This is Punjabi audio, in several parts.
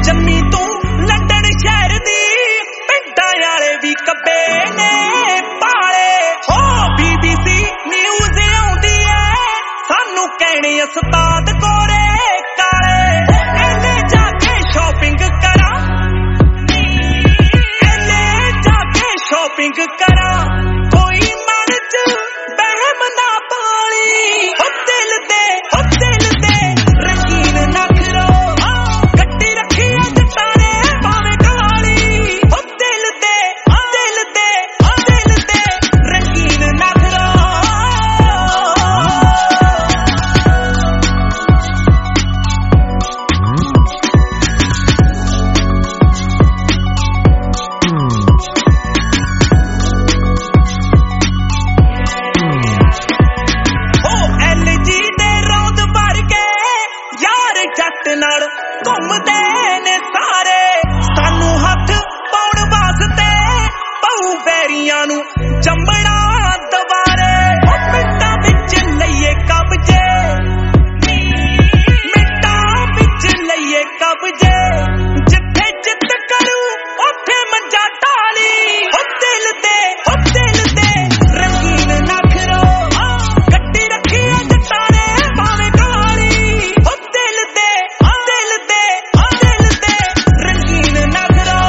ਜੰਮੀ ਤੂੰ ਲੰਡਨ ਸ਼ਹਿਰ ਦੀ ਪਿੰਡਾਂ ਵਾਲੇ ਵੀ ਕੱਬੇ ਨੇ ਪਾਲੇ ਹੋ BBC ਨਿਊਜ਼ ਆਉਂਦੀ ਐ ਸਾਨੂੰ ਕਹਿਣੇ ਉਸਤਾਦ ਕੋਰੇ ਕਾਲੇ ਐਨੇ ਜਾ ਕੇ ਸ਼ਾਪਿੰਗ ਕਰਾਂ ਐਨੇ ਜਾ ਕੇ ਸ਼ਾਪਿੰਗ ਕਰਾਂ ਕੋਈ ਮਨ ਚ ਬਹਿਮ ਨਾ ਪਾਲੀ ਹੋ ਦਿਲ ਦੇ ਰੰਗੀਨ ਨਖਰੋ ਗੱਡੀ ਰੱਖੀ ਅੱਜ ਤਾਰੇ ਭਾਵੇਂ ਕਾਲੀ ਹੋ ਦਿਲ ਦੇ ਰੰਗੀਨ ਨਖਰੋ ਜੱਟ ਨਾਲ ਘੁੰਮਦੇ ਨੇ ਸਾਰੇ ਸਾਨੂੰ ਹੱਥ ਪਾਉਣ ਵਾਸਤੇ ਪਊ ਵੈਰੀਆਂ ਨੂੰ ਜੰਮਣਾ ਦੁਬਾਰੇ ਉਹ ਮਿੰਟਾਂ ਵਿੱਚ ਲਈਏ ਕਬਜੇ ਮਿੰਟਾਂ ਵਿੱਚ ਲਈਏ ਕਬਜੇ ਜਿੱਥੇ ਜਿੱਤ ਕਰੂ ਉੱਥੇ ਮੰਜਾ ਢਾਲੀ ਉਹ ਦਿਲ ਦੇ ਰੰਗੀਨ ਨਖਰੋ ਗੱਡੀ ਰੱਖੀ ਅੱਜ ਤਾਰੇ ਭਾਵੇਂ ਕਾਲੀ ਉਹ ਦਿਲ ਦੇ ਰੰਗੀਨ ਨਖਰੋ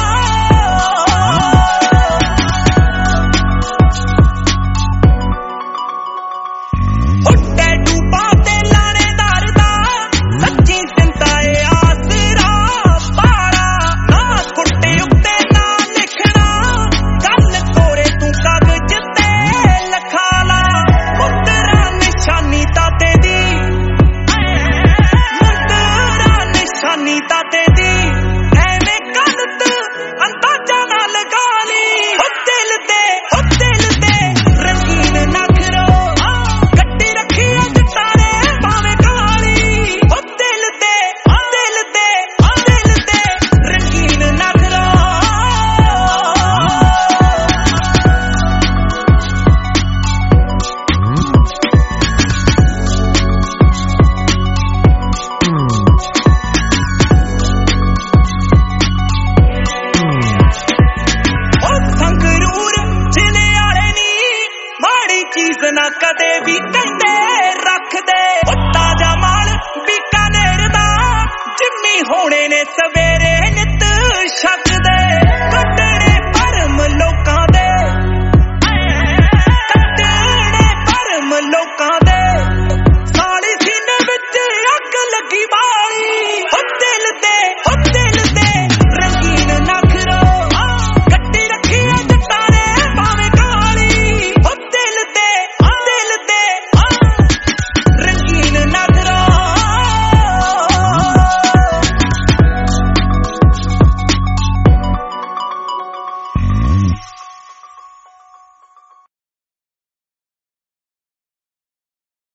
ਉੱਤੇ ਡੂਬਾ ਤੇ ਲਾਣੇਦਾਰ ਦਾ ਸੱਚੀ ਦਿੰਦਾ ਏ ਆਸਰਾ ਪਾਲਾ ਨਾ ਕੁੱਟੇ ਉੱਤੇ ਨਾ ਲਿਖਣਾ ਗੱਲ ਕੋਰੇ ਤੂੰ ਕਾਗਜ਼ ਤੇ ਲਿਖਾ ਲਾ ਮੁੰਦਰਾ ਨਿਸ਼ਾਨੀ ਤਾਤੇ ਦੀ ਨਿਸ਼ਾਨੀ ਤਾਤੇ ਦੀ ਐਵੇਂ ਗਲਤ ਅੰਦਾਜ਼ਾ ਨਾ ਲਗਾ ਲਈ ਉਹ ਦਿਲ ਦੇ ਰੰਗੀਨ ਨਖਰੋ ਗੱਡੀ ਰੱਖੀ ਅੱਜ ਤਾਰੇ ਭਾਵੇਂ ਕਾਲੀ ਉਹ ਦਿਲ ਦੇ ਰੰਗੀਨ ਨਖਰੋ ਸੰਗਰੂਰ ਜ਼ਿਲ੍ਹੇ ਵਾਲੇ ਨੀ ਮਾੜੀ ਚੀਜ਼ ਨਾ ਕਦੇ ਵੀ ਕਹਿੰਦੇ ਰੱਖਦੇ ਉਹ ਤਾਜ਼ਾ ਮਾਲ ਬੀਕਾਨੇਰ ਦਾ ਜਿੰਮੀ ਹੋਣੇ ਨੇ ਸਵੇ